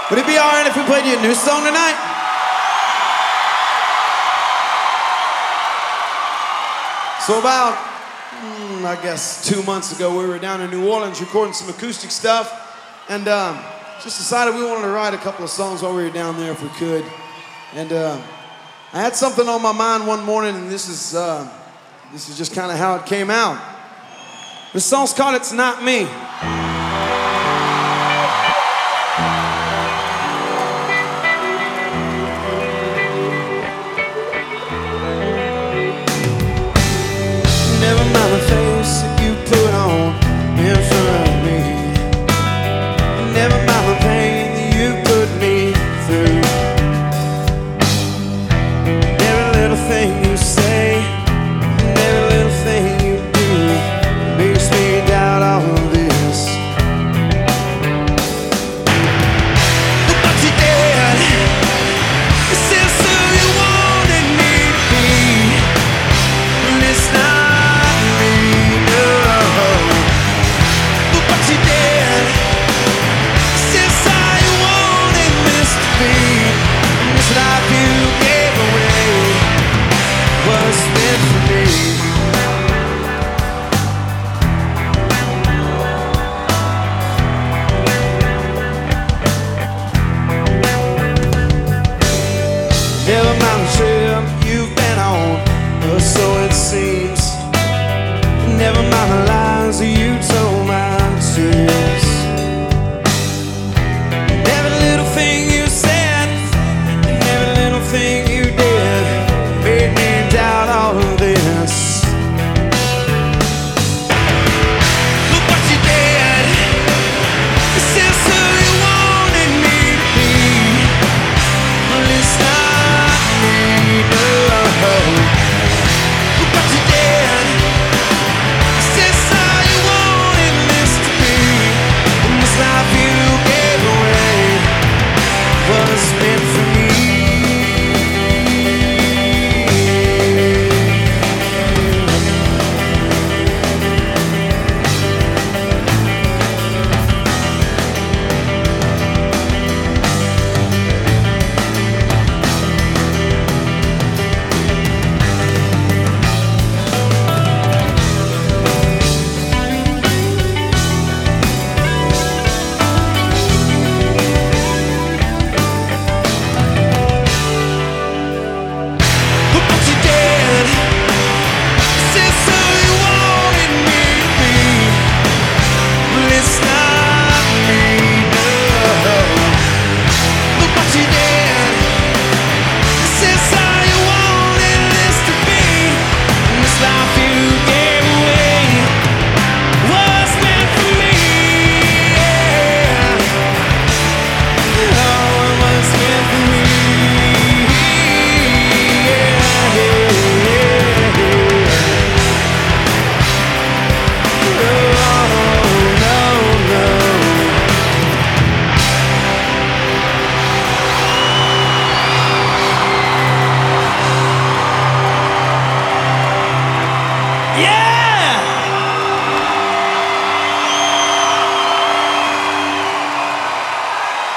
Would it be alright if we played you a new song tonight? So about, I guess 2 months ago, we were down in New Orleans recording some acoustic stuff, and just decided we wanted to write a couple of songs while we were down there if we could. And I had something on my mind one morning, and this is just kind of how it came out. This song's called It's Not Me.